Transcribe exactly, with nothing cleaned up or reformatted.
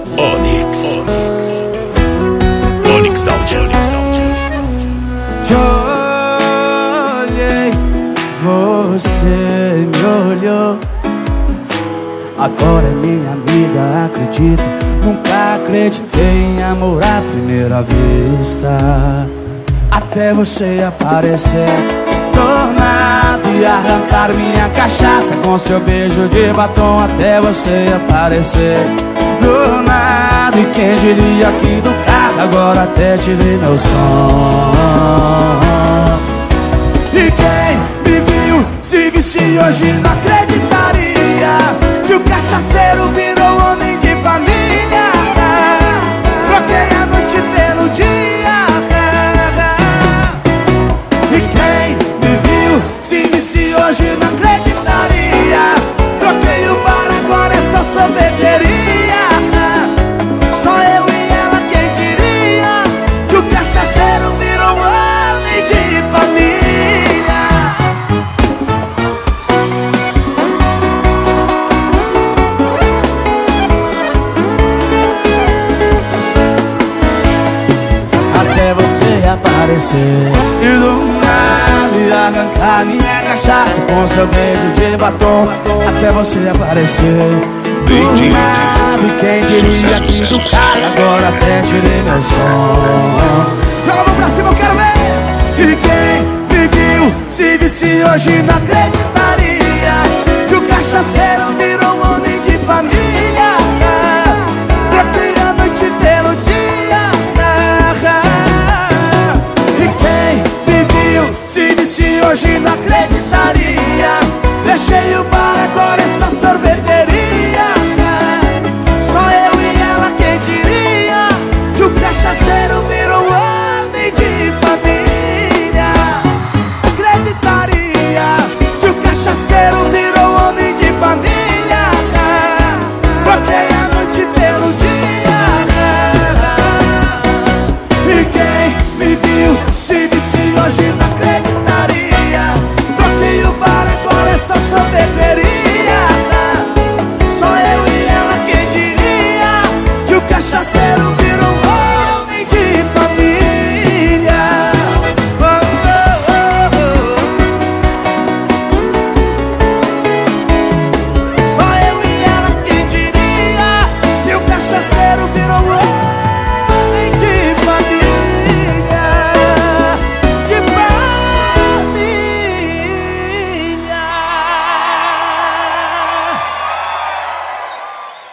Onyx. Onyx. Onyx Audio. Te olhei, você me olhou. Agora é minha amiga, acredita. Nunca acreditei em amor à primeira vista, até você aparecer do nada e arrancar minha cachaça com seu beijo de batom. Até você aparecer do nada, e quem diria que do carro agora até tirei meu som. E quem me viu se visse hoje não acreditaria que o cachaceiro virou homem de família. Troquei a noite pelo dia. E quem me viu se visse hoje não acreditaria. Troquei o bar, agora é só sorveteria. Só eu e ela, quem diria que o cachaceiro virou homem de família. Até você aparecer e do nada arrancar minha cachaça com seu beijo de batom. Até você aparecer do nada, e quem diria que do cara agora até tirei meu som. Joga a mão pra cima, eu quero ver. E quem me viu se visse hoje não acreditaria que o cachaceiro